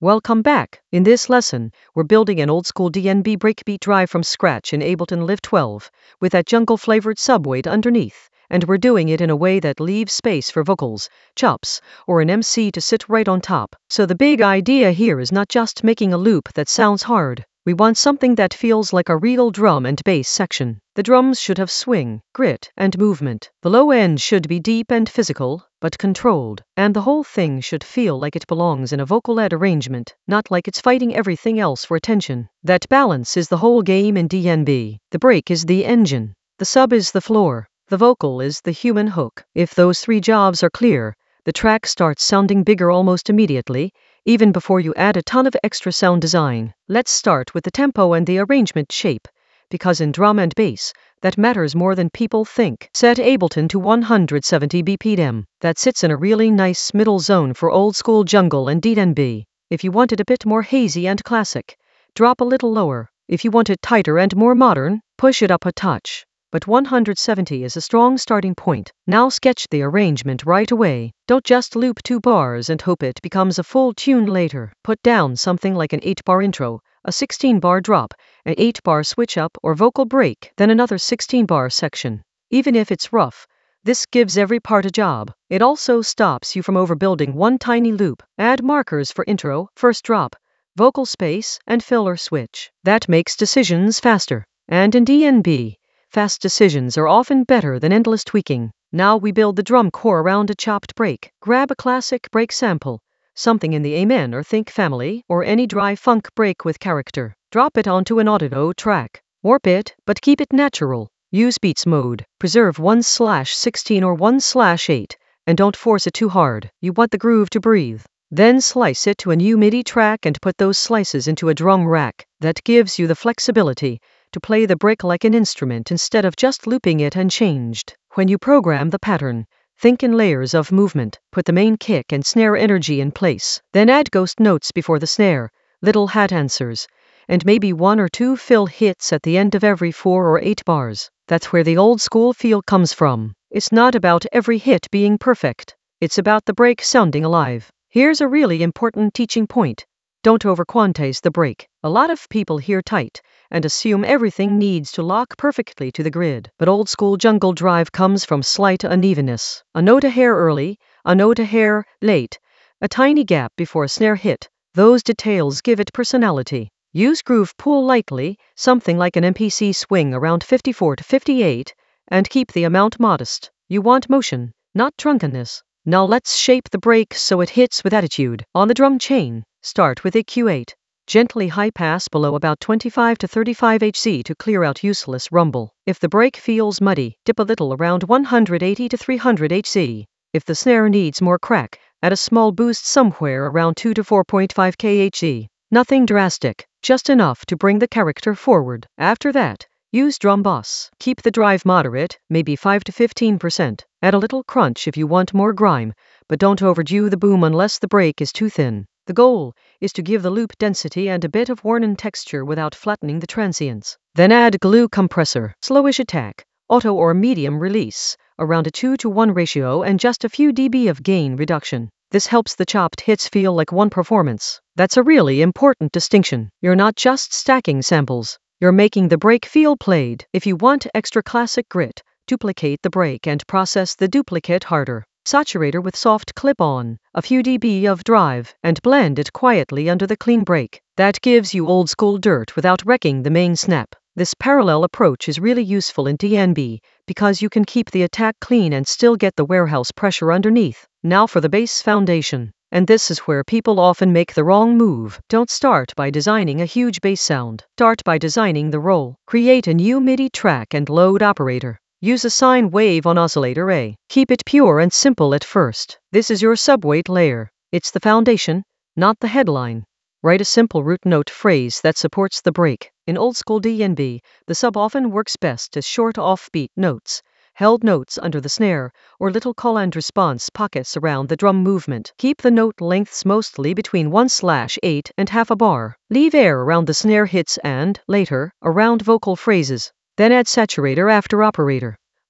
Welcome back. In this lesson, we're building an old-school DnB breakbeat drive from scratch in Ableton Live 12, with that jungle-flavored subweight underneath, and we're doing it in a way that leaves space for vocals, chops, or an MC to sit right on top. So the big idea here is not just making a loop that sounds hard. We want something that feels like a real drum and bass section. The drums should have swing, grit, and movement. The low end should be deep and physical, but controlled. And the whole thing should feel like it belongs in a vocal-led arrangement, not like it's fighting everything else for attention. That balance is the whole game in DnB. The break is the engine. The sub is the floor. The vocal is the human hook. If those three jobs are clear, the track starts sounding bigger almost immediately, even before you add a ton of extra sound design. Let's start with the tempo and the arrangement shape, because in drum and bass, that matters more than people think. Set Ableton to 170 BPM. That sits in a really nice middle zone for old school jungle and DnB. If you want it a bit more hazy and classic, drop a little lower. If you want it tighter and more modern, push it up a touch. But 170 is a strong starting point. Now sketch the arrangement right away. Don't just loop 2 bars and hope it becomes a full tune later. Put down something like an 8-bar intro, a 16-bar drop, an 8-bar switch up or vocal break, then another 16-bar section. Even if it's rough, this gives every part a job. It also stops you from overbuilding one tiny loop. Add markers for intro, first drop, vocal space, and filler switch. That makes decisions faster. And in DnB, fast decisions are often better than endless tweaking. Now we build the drum core around a chopped break. Grab a classic break sample, something in the Amen or Think family, or any dry funk break with character. Drop it onto an audio track. Warp it, but keep it natural. Use beats mode. Preserve 1/16 or 1/8, and don't force it too hard. You want the groove to breathe. Then slice it to a new MIDI track and put those slices into a drum rack. That gives you the flexibility to play the break like an instrument instead of just looping it unchanged. When you program the pattern, think in layers of movement. Put the main kick and snare energy in place. Then add ghost notes before the snare, little hat answers, and maybe 1 or 2 fill hits at the end of every 4 or 8 bars. That's where the old school feel comes from. It's not about every hit being perfect. It's about the break sounding alive. Here's a really important teaching point. Don't over-quantize the break. A lot of people hear tight and assume everything needs to lock perfectly to the grid. But old school jungle drive comes from slight unevenness. A note a hair early, a note a hair late, a tiny gap before a snare hit. Those details give it personality. Use groove pool lightly, something like an MPC swing around 54 to 58, and keep the amount modest. You want motion, not drunkenness. Now let's shape the break so it hits with attitude. On the drum chain, start with EQ8. Gently high pass below about 25 to 35 Hz to clear out useless rumble. If the break feels muddy, dip a little around 180 to 300 Hz. If the snare needs more crack, add a small boost somewhere around 2 to 4.5 kHz. Nothing drastic, just enough to bring the character forward. After that, use drum boss. Keep the drive moderate, maybe 5 to 15%. Add a little crunch if you want more grime, but don't overdo the boom unless the break is too thin. The goal is to give the loop density and a bit of worn-in texture without flattening the transients. Then add glue compressor, slowish attack, auto or medium release, around a 2-to-1 ratio and just a few dB of gain reduction. This helps the chopped hits feel like one performance. That's a really important distinction. You're not just stacking samples. You're making the break feel played. If you want extra classic grit, duplicate the break and process the duplicate harder. Saturator with soft clip-on, a few dB of drive, and blend it quietly under the clean break. That gives you old school dirt without wrecking the main snap. This parallel approach is really useful in DnB because you can keep the attack clean and still get the warehouse pressure underneath. Now for the bass foundation. And this is where people often make the wrong move. Don't start by designing a huge bass sound. Start by designing the roll. Create a new MIDI track and load operator. Use a sine wave on oscillator A. Keep it pure and simple at first. This is your subweight layer. It's the foundation, not the headline. Write a simple root note phrase that supports the break. In old school DnB, the sub often works best as short offbeat notes, held notes under the snare, or little call and response pockets around the drum movement. Keep the note lengths mostly between 1/8 and half a bar. Leave air around the snare hits and, later, around vocal phrases. Then add saturator after operator.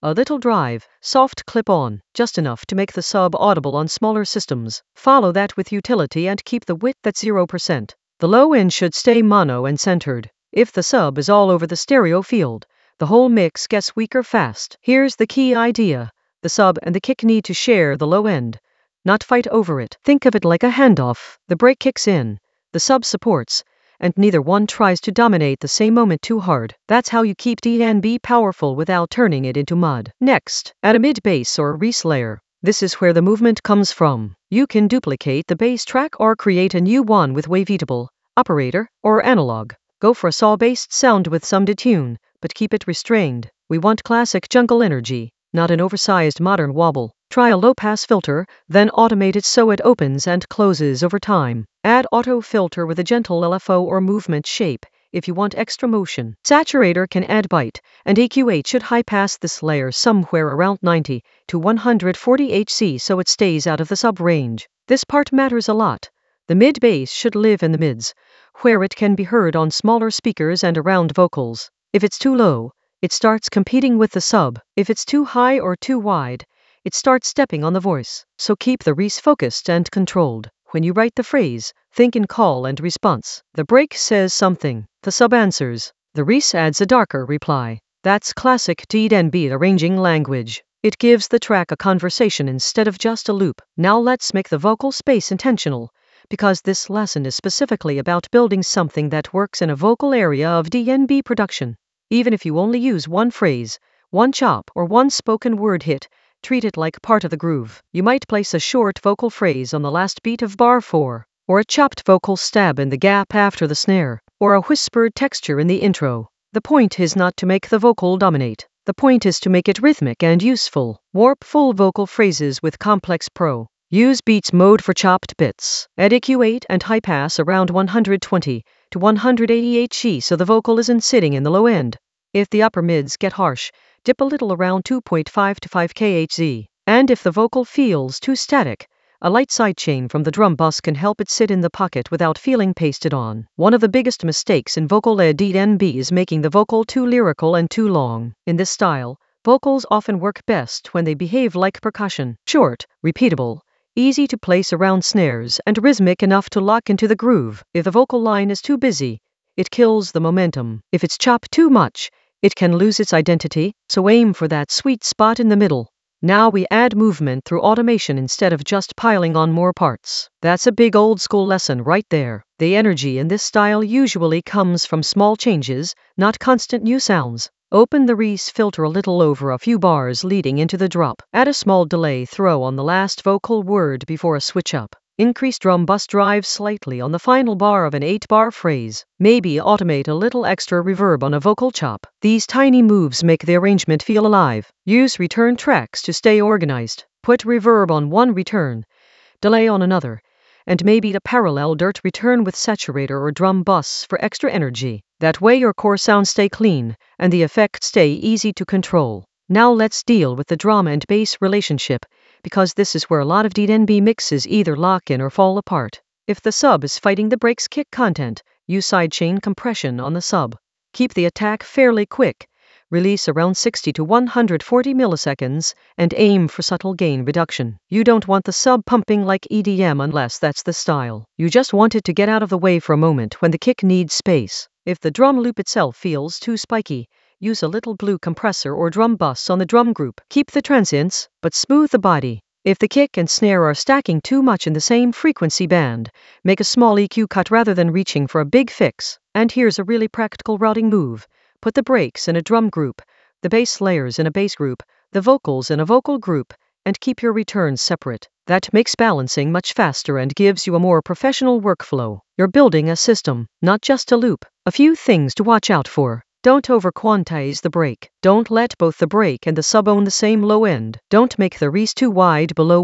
A little drive, soft clip-on, just enough to make the sub audible on smaller systems. Follow that with utility and keep the width at 0%. The low end should stay mono and centered. If the sub is all over the stereo field, the whole mix gets weaker fast. Here's the key idea. The sub and the kick need to share the low end, not fight over it. Think of it like a handoff. The break kicks in, the sub supports, and neither one tries to dominate the same moment too hard. That's how you keep DnB powerful without turning it into mud. Next, add a mid-bass or Reese layer. This is where the movement comes from. You can duplicate the bass track or create a new one with Wavetable, operator, or analog. Go for a saw-based sound with some detune, but keep it restrained. We want classic jungle energy, not an oversized modern wobble. Try a low-pass filter, then automate it so it opens and closes over time. Add auto filter with a gentle LFO or movement shape if you want extra motion. Saturator can add bite, and EQ8 should high-pass this layer somewhere around 90 to 140 Hz so it stays out of the sub-range. This part matters a lot. The mid-bass should live in the mids, where it can be heard on smaller speakers and around vocals. If it's too low, it starts competing with the sub. If it's too high or too wide, it starts stepping on the voice. So keep the Reese focused and controlled. When you write the phrase, think in call and response. The break says something, the sub answers. The Reese adds a darker reply. That's classic DnB arranging language. It gives the track a conversation instead of just a loop. Now let's make the vocal space intentional, because this lesson is specifically about building something that works in a vocal area of DnB production. Even if you only use one phrase, one chop, or one spoken word hit, treat it like part of the groove. You might place a short vocal phrase on the last beat of bar 4, or a chopped vocal stab in the gap after the snare, or a whispered texture in the intro. The point is not to make the vocal dominate. The point is to make it rhythmic and useful. Warp full vocal phrases with Complex Pro. Use Beats mode for chopped bits. Add EQ8 and high pass around 120 to 180 Hz so the vocal isn't sitting in the low end. If the upper mids get harsh, dip a little around 2.5 to 5 kHz. And if the vocal feels too static, a light sidechain from the drum bus can help it sit in the pocket without feeling pasted on. One of the biggest mistakes in vocal-led DnB is making the vocal too lyrical and too long. In this style, vocals often work best when they behave like percussion. Short, repeatable, easy to place around snares, and rhythmic enough to lock into the groove. If the vocal line is too busy, it kills the momentum. If it's chopped too much, it can lose its identity, so aim for that sweet spot in the middle. Now we add movement through automation instead of just piling on more parts. That's a big old school lesson right there. The energy in this style usually comes from small changes, not constant new sounds. Open the Reese filter a little over a few bars leading into the drop. Add a small delay throw on the last vocal word before a switch up. Increase drum bus drive slightly on the final bar of an 8-bar phrase. Maybe automate a little extra reverb on a vocal chop. These tiny moves make the arrangement feel alive. Use return tracks to stay organized. Put reverb on one return, delay on another, and maybe a parallel dirt return with saturator or drum bus for extra energy. That way your core sounds stay clean, and the effects stay easy to control. Now let's deal with the drum and bass relationship, because this is where a lot of DnB mixes either lock in or fall apart. If the sub is fighting the breaks kick content, use sidechain compression on the sub. Keep the attack fairly quick, release around 60 to 140 milliseconds, and aim for subtle gain reduction. You don't want the sub pumping like EDM unless that's the style. You just want it to get out of the way for a moment when the kick needs space. If the drum loop itself feels too spiky, use a little blue compressor or drum bus on the drum group. Keep the transients, but smooth the body. If the kick and snare are stacking too much in the same frequency band, make a small EQ cut rather than reaching for a big fix. And here's a really practical routing move. Put the breaks in a drum group, the bass layers in a bass group, the vocals in a vocal group, and keep your returns separate. That makes balancing much faster and gives you a more professional workflow. You're building a system, not just a loop. A few things to watch out for. Don't over-quantize the break. Don't let both the break and the sub own the same low end. Don't make the Reese too wide below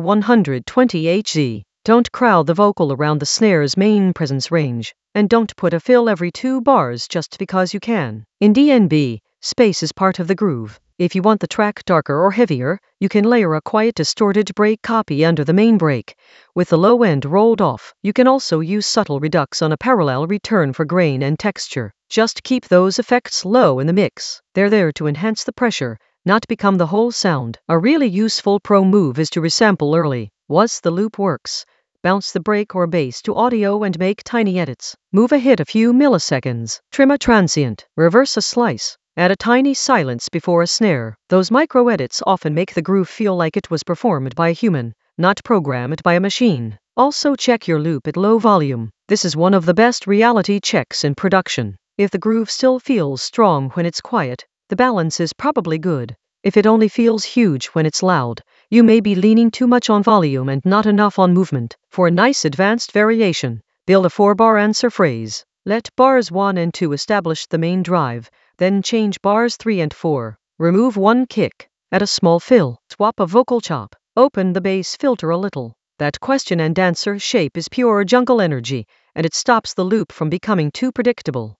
120 Hz. Don't crowd the vocal around the snare's main presence range. And don't put a fill every 2 bars just because you can. In DnB, space is part of the groove. If you want the track darker or heavier, you can layer a quiet distorted break copy under the main break, with the low end rolled off. You can also use subtle redux on a parallel return for grain and texture. Just keep those effects low in the mix. They're there to enhance the pressure, not become the whole sound. A really useful pro move is to resample early. Once the loop works, bounce the break or bass to audio and make tiny edits. Move a hit a few milliseconds. Trim a transient. Reverse a slice. Add a tiny silence before a snare. Those micro edits often make the groove feel like it was performed by a human, not programmed by a machine. Also check your loop at low volume. This is one of the best reality checks in production. If the groove still feels strong when it's quiet, the balance is probably good. If it only feels huge when it's loud, you may be leaning too much on volume and not enough on movement. For a nice advanced variation, build a 4-bar answer phrase. Let bars 1 and 2 establish the main drive, then change bars 3 and 4. Remove one kick. Add a small fill. Swap a vocal chop. Open the bass filter a little. That question and answer shape is pure jungle energy, and it stops the loop from becoming too predictable.